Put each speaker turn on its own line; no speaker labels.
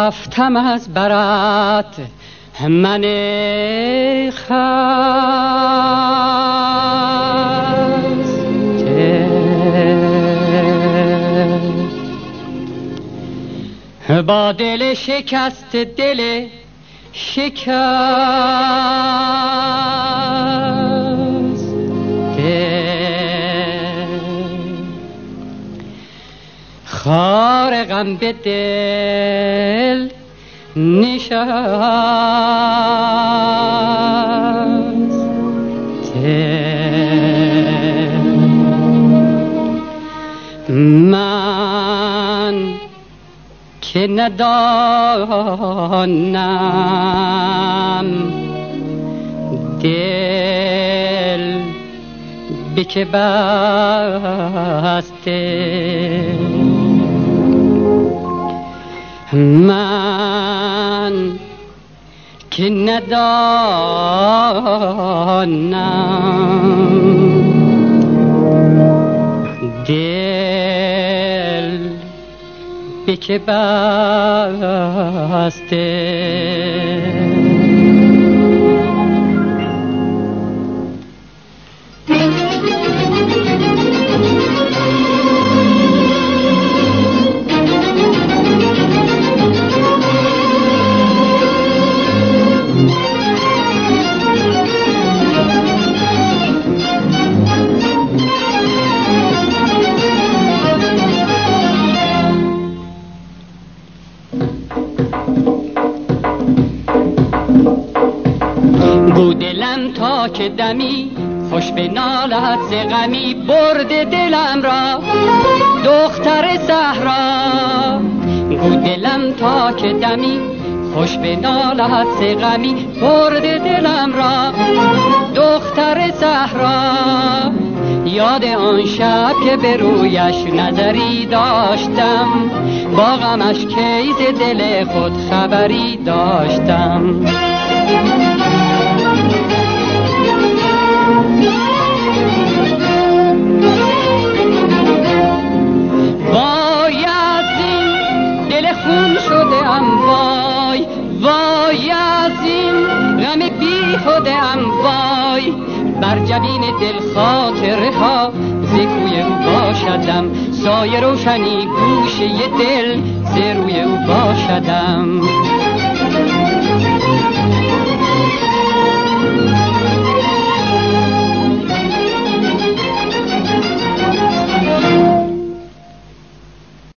رفتم از برات من خسته، با دل شکست دل شکسته، خار غم به دل نشسته. من که ندانم دل به که بسته، من که ندانم دل به که بسته. دلم تا که دمی خوش به نالت ز غمی، برد دلم را دختر صحرا. گو دلم تا که دمی خوش به نالت ز غمی، برد دلم را دختر صحرا. یاد آن شب که به رویش نظری داشتم، با غمش کی ز دل خود خبری داشتم. وای از این دل خون شده ام، وای وای از این غم بیهوده ام، وای بر جبین دل خاطره ها ز کوی او باشدم، سایه روشنی گوشه دل ز روی او باشدم.